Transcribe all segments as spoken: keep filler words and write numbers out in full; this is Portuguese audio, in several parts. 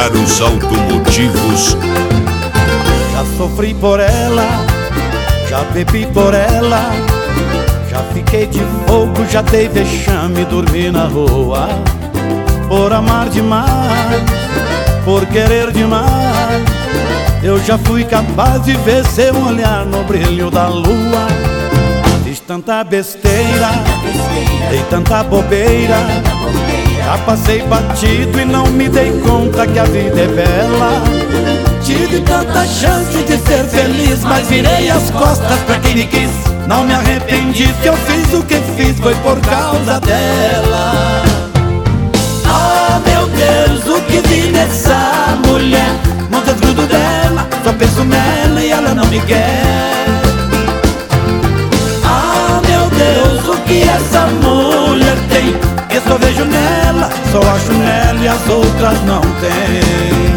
Reparos automotivos. Já sofri por ela, já bebi por ela, já fiquei de fogo, já dei vexame, dormi na rua. Por amar demais, por querer demais, eu já fui capaz de ver seu olhar no brilho da lua. Fiz tanta besteira, dei tanta bobeira, já passei batido e não me dei conta que a vida é bela. Tive tanta chance de ser feliz, mas virei as costas pra quem me quis. Não me arrependi que eu fiz o que fiz, foi por causa dela. Ah, meu Deus, o que vi nessa mulher? Não desgrudo dela, só penso nela e ela não me quer. Ah, meu Deus, o que essa mulher tem? Eu só vejo nela, só acho nela e as outras não tem.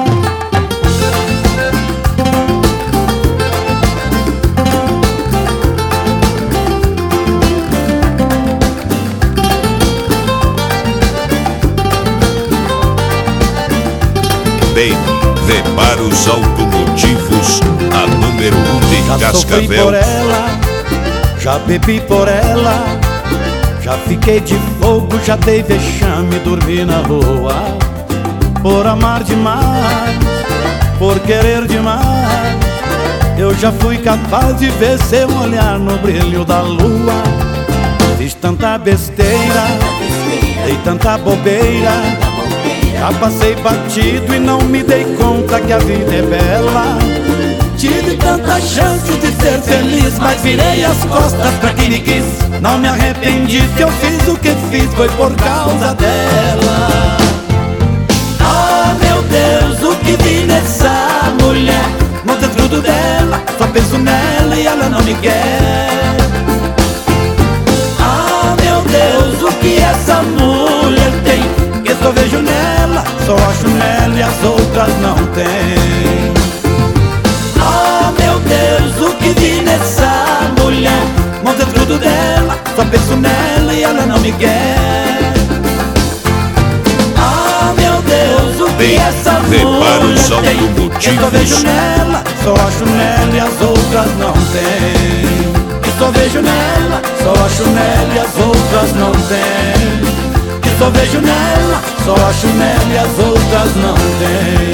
Baby Reparos Automotivos, a número um de já Cascavel. Sofri por ela, já bebi por ela, já fiquei de fogo, já dei vexame, dormi na rua. Por amar demais, por querer demais, eu já fui capaz de ver seu olhar no brilho da lua. Fiz tanta besteira, dei tanta bobeira, já passei batido e não me dei conta que a vida é bela. Tive tanta chance de ser feliz, mas virei as costas pra quem me quis. Não me arrependi que eu fiz o que fiz, foi por causa dela. Ah, meu Deus, o que vi nessa mulher? Não desgrudo dela, só penso nela e ela não me quer. Ah, meu Deus, o que essa mulher tem? Eu só vejo nela, só acho nela e as outras não tem. Ah, meu Deus, o que vi nessa mulher? Não desgrudo dela, só penso nela e ela não me quer. Ah, meu Deus, o que essa mulher tem? Eu só vejo nela, só acho nela e as outras não tem. Eu só vejo nela, só acho nela e as outras não tem. Só vejo nela, só acho nela e as outras não tem.